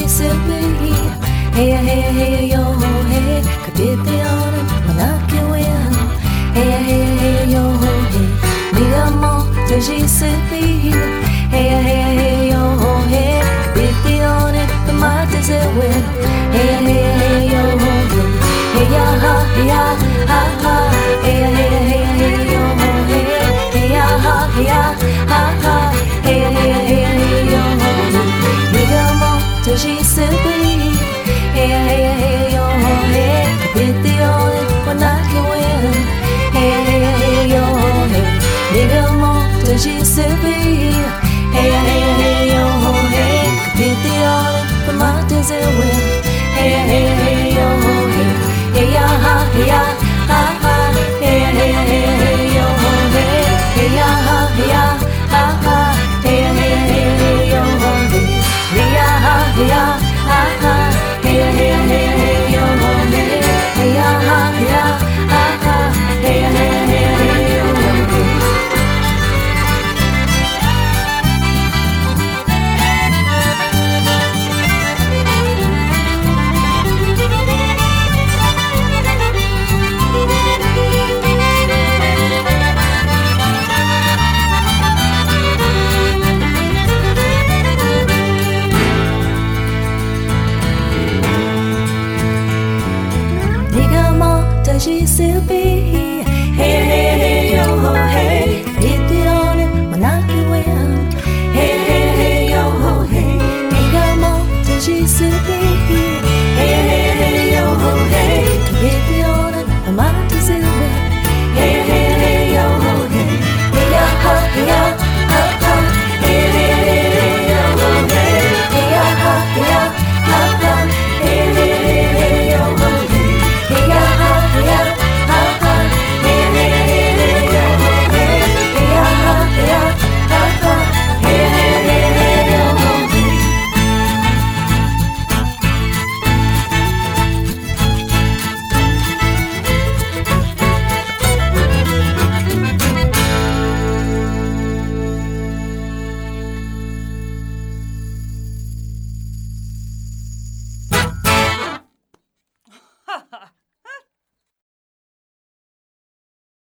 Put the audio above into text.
Mississippi. Hey, hey, hey, yo, hey, capitano, Monaco, hey, hey, hey, yo, hey, Miramont, Mississippi. Hey, hey, hey, yo, hey, capitano, the Martins, hey, hey, hey, yo, hey, ya, ha, ha, hey, hey, hey, yo, hey, ya, ha, ha, hey, hey, hey, yo, Miramont, Mississippi. Hey, hey, hey, yo, hey, capitano, Monaco, hey, hey, hey, yo, hey, Miramont, Mississippi. Hey, hey, hey, yo, hey, capitano, the Martins, hey, hey, hey, yo, hey, ya, ha, hey, hey, hey, yo, hey, ya, ha, hey, hey, hey, yo, hey, ya, ha, hey, hey, hey, yo, hey, ya, ha, hey, hey, hey, yo, Mississippi. Hey, hey, hey, yo, hey, hit it on it, Monaco, hey, hey, hey, yo, hey, Miramont, Mississippi.